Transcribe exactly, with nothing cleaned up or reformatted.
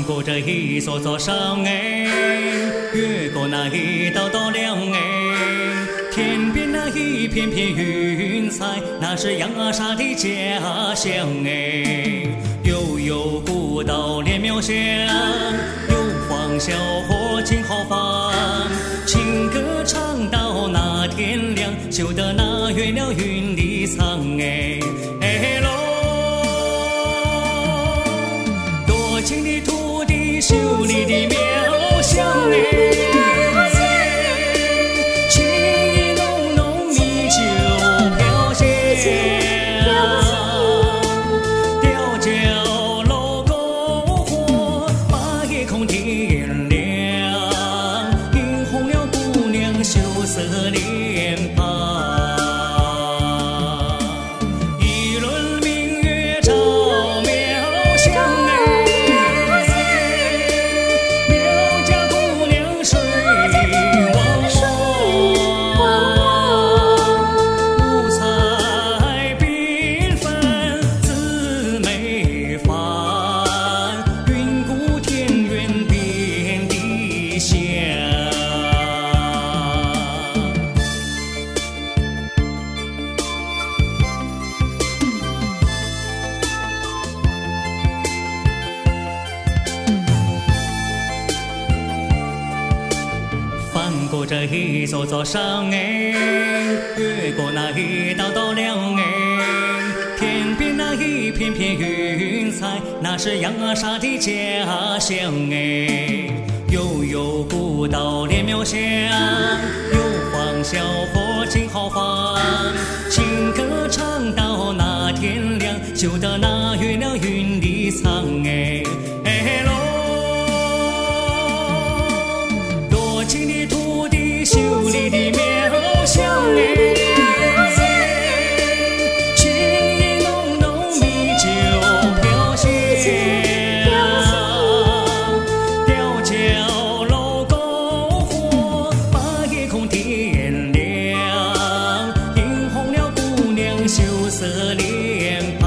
过这一座座山哎，越过那一道道梁哎，天边那一片片云彩，那是洋阿莎的家乡哎。悠悠古道连苗乡，有黄小伙金好房，情歌唱到那天亮，修得那月了云里藏哎哎喽。多情的土地，秀丽的苗乡哎。羞涩脸庞，一轮明月照苗乡哎，苗家姑娘水汪汪，五彩缤纷姊妹番，云谷田园遍地香。翻过这一座座山哎，越过那一道道梁哎，天边那一片片云彩，那是洋阿莎的家乡哎。悠悠古道连苗乡，有黄小伙金好房，情歌唱到那天亮，修得那月了云里藏哎哎喽。多情的土地，秀丽的苗乡哎，情意浓浓，米酒飘香，吊脚楼篝火，把夜空点亮，映红了姑娘羞涩脸庞。